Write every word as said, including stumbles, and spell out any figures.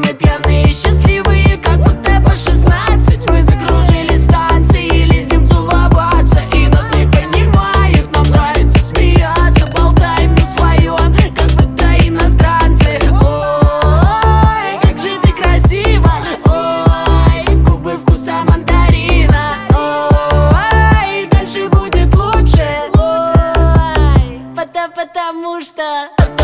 мы пьяные, счастливые, как будто по шестнадцать. Мы закружили станции и лезем целоваться, и нас не понимают, нам нравится смеяться. Болтаем не своем, как будто иностранцы. Ой, как же ты красива, ой, губы вкуса мандарина. Ой, дальше будет лучше, ой, потому что